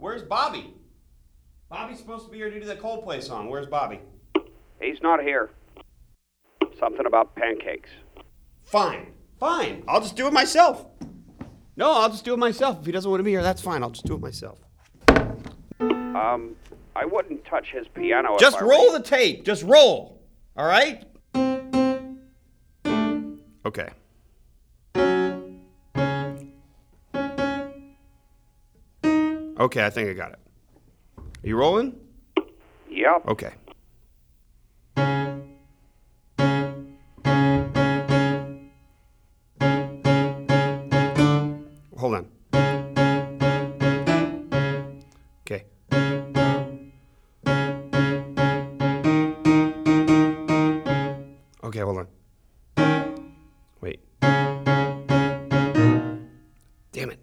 Where's Bobby? Bobby's supposed to be here to do the Coldplay song. Where's Bobby? He's not here. Something about pancakes. Fine. I'll just do it myself. No, I'll just do it myself. If he doesn't want to be here, that's fine. I'll just do it myself. I wouldn't touch his piano. Just roll the tape. Just roll. All right? Okay. Okay, I think I got it. Are you rolling? Yep. Okay. Hold on. Okay. Okay, hold on. Wait. Damn it.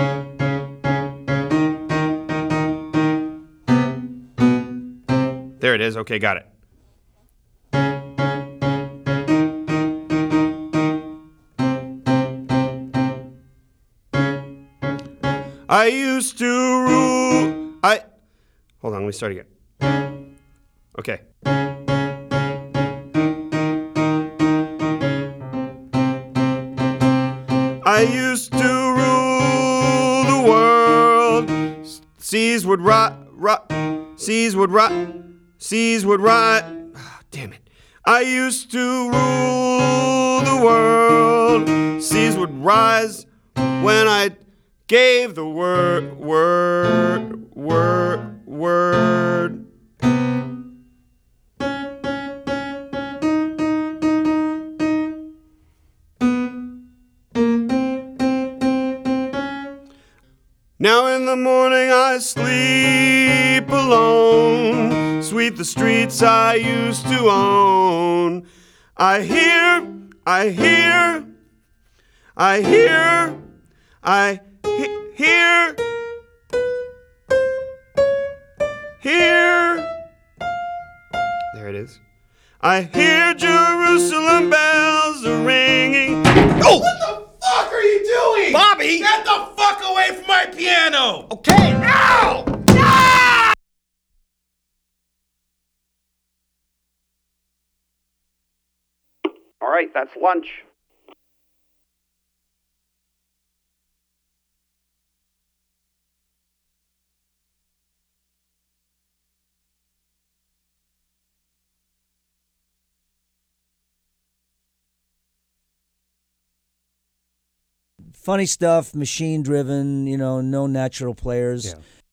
There it is. Okay, got it. I used to rule. Hold on, let me start again. Okay. I used to rule the world. Seas would rot. Seas would rot. Oh, damn it. I used to rule the world. Seas would rise when I gave the word. Now in the morning I sleep alone. Sweep the streets I used to own. I hear. There it is. I hear Jerusalem bells are ringing. Oh! What the fuck are you doing? Bobby! Get the fuck away from my piano! Okay, ow! Ah! All right, that's lunch. Funny stuff, machine driven, no natural players. Yeah.